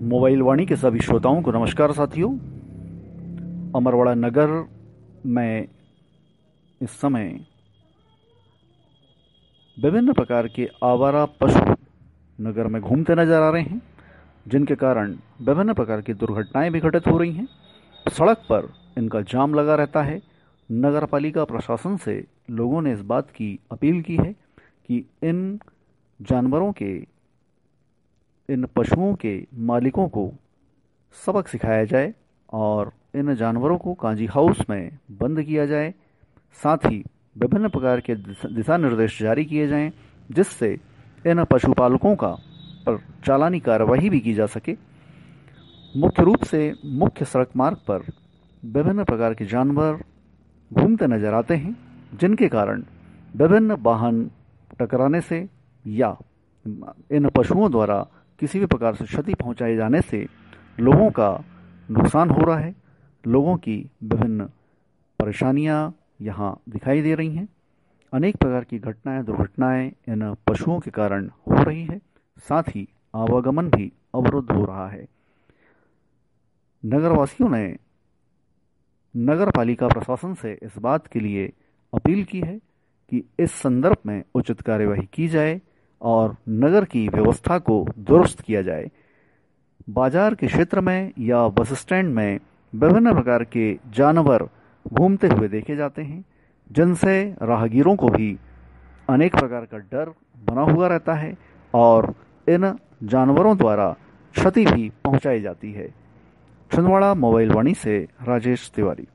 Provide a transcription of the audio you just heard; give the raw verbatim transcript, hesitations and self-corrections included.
Mobile वाणी के सभी श्रोताओं को नमस्कार साथियों। अमरवाड़ा नगर में इस समय विभिन्न प्रकार के आवारा पशु नगर में घूमते नजर आ रहे हैं, जिनके कारण विभिन्न प्रकार की दुर्घटनाएं भी घटित हो रही हैं। सड़क पर इनका जाम लगा रहता है। नगर पालिका प्रशासन से लोगों ने इस बात की अपील की है कि इन जानवरों के इन पशुओं के मालिकों को सबक सिखाया जाए और इन जानवरों को कांजी हाउस में बंद किया जाए। साथ ही विभिन्न प्रकार के दिशा निर्देश जारी किए जाएं, जिससे इन पशुपालकों का पर चालानी कार्रवाई भी की जा सके। मुख्य रूप से मुख्य सड़क मार्ग पर विभिन्न प्रकार के जानवर घूमते नजर आते हैं, जिनके कारण विभिन्न वाहन टकराने से या इन पशुओं द्वारा किसी भी प्रकार से क्षति पहुंचाए जाने से लोगों का नुकसान हो रहा है। लोगों की विभिन्न परेशानियां यहाँ दिखाई दे रही हैं। अनेक प्रकार की घटनाएं दुर्घटनाएं इन पशुओं के कारण हो रही है। साथ ही आवागमन भी अवरुद्ध हो रहा है। नगरवासियों ने नगर पालिका प्रशासन से इस बात के लिए अपील की है कि इस संदर्भ में उचित कार्यवाही की जाए और नगर की व्यवस्था को दुरुस्त किया जाए। बाजार के क्षेत्र में या बस स्टैंड में विभिन्न प्रकार के जानवर घूमते हुए देखे जाते हैं, जिनसे राहगीरों को भी अनेक प्रकार का डर बना हुआ रहता है और इन जानवरों द्वारा क्षति भी पहुंचाई जाती है। छिंदवाड़ा मोबाइल वाणी से राजेश तिवारी।